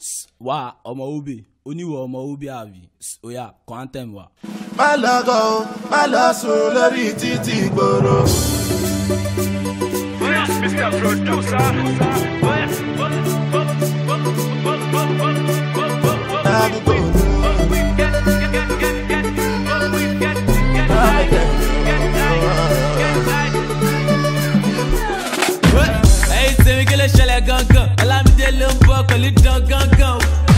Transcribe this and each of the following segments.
Wa ọmọ ubi oníwọ̀ ọmọ ubi àbí oya kọ́ńtẹ̀m wa. Má lọ gọ̀ ọ́, má lọ sùn lórí títì ìgboro. Mr. Producer. Hey, sẹ́mi kí ló ṣẹlẹ̀ gangan? Ọlámídé ló ń bọ̀ pẹ̀lú dán gangan.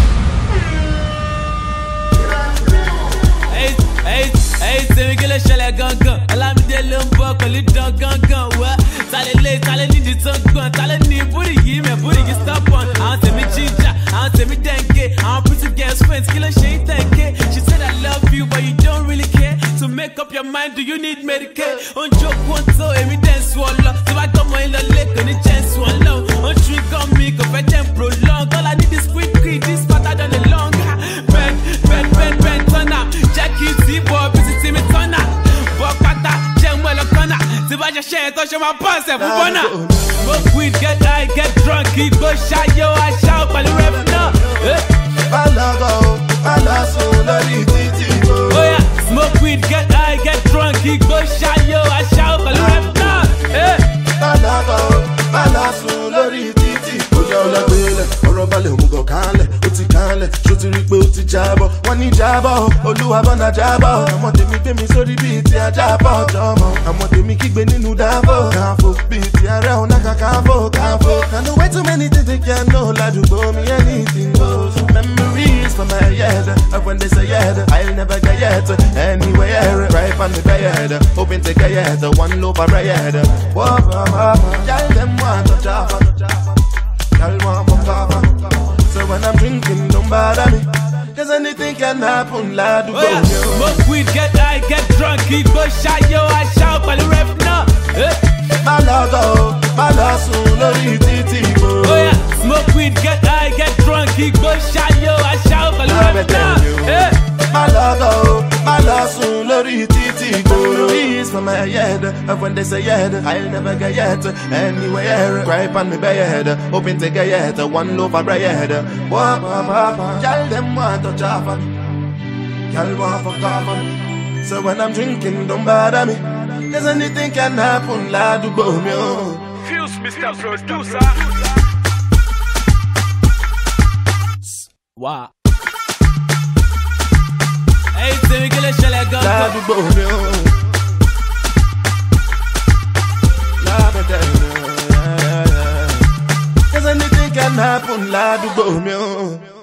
Hey, sẹ́mi kí ló ṣẹlẹ̀ gangan? Ọlámídé ló ń bọ̀ pẹ̀lú dán gangan. Tálẹ̀ nídìí tó ń gbọ̀n, tálẹ̀ ní búrì yìí mẹ́ búrì yìí stop on. Àwọn tèmi jíjà, àwọn tèmi dẹ́ǹgé, àwọn pretty girls friends kí ló ṣe ń tẹ̀ǹgé? She said I love you but you don't really care. To make up your mind, do you need Medicaid? On joke one so èmi dẹ̀ ń swallow. Tí wàá gbọ́mọ ilé lẹ́kọ̀ọ́ ní chance swallow. On trigger on me, kò fẹ́ jẹ́ n prolong. All I need is quick, this fatter than the long. Bend, turn up. Jẹ́ kí tí bọ̀ bí ti tí mi turn up. Bọ̀ pátá, jẹ́ mú ẹ lọ kọ́nà. Tí bá jẹ́ ṣe ẹ̀ tó ṣe máa bọ́ ọ̀sẹ̀ fún bọ́nà. Smoke weed, get high, get drunk. Igbó ṣayó, aṣá pẹ̀lú rẹ̀ náà. Má lọ gọ̀ ọ́, má lọ sùn lórí títì ìgboro. Oh yeah, smoke weed, get high, get drunk. Igbó ṣayó, aṣá pẹ̀lú rẹ̀ náà. Má lọ gọ̀ ọ́, má lọ sùn lórí títì. Ó jẹ́ ọlọ́gbẹ́lẹ̀, ọ̀rọ̀ balẹ̀ òmùgọ̀ kánlẹ̀, ó ti kánlẹ̀, ṣó ti rí pé ó ti jábọ̀. Wọ́n ní jábọ̀, olúwa bọ́nà jábọ̀. Àwọn tèmi gbé mi sórí bíi ti ajábọ̀ jọmọ. Àwọn tèmi kígbe nínú dáàbò. Káfó bíi ti ààrẹ ọ̀nà káfó. I know way too many things they can't know. Ládùúgbò mi anything goes. Memories from my head of when they say yeah, I'll never get yet. Anywhere, right on the bed. Hoping to get yet, one loaf of bread. Whoa, y'all them want to chop. Y'all want to cover. So when I'm drinking, don't bother me. Cause anything can happen, lad. Oh yeah, smoke weed, get high, get drunk. Igbó ṣayó, aṣá pẹ̀lú rẹ̀ náà. Má lọ gọ̀ ọ́, má lọ sùn lórí títì ìgboro. Oh yeah, smoke weed, get high, get drunk. Igbó ṣayó, aṣá pẹ̀lú rẹ̀ náà. Má lọ gọ̀ ọ́, má lọ sùn lórí títì ìgboro. Peace from my head of when they say yeah, I'll never get yet. Anywhere, gripe on me bed, hoping to get yet. One loaf of bread. Whoa, y'all them want to chop on me. Y'all want for cover. So when I'm drinking, don't bother me. Cause anything can happen, ládùúgbò mi o. Fuse Mr. Producer. Wa. Hey, sẹ́mi kí ló ṣẹlẹ̀ gangan? Ládùúgbò mi o. Cause anything can happen, ládùúgbò mi o.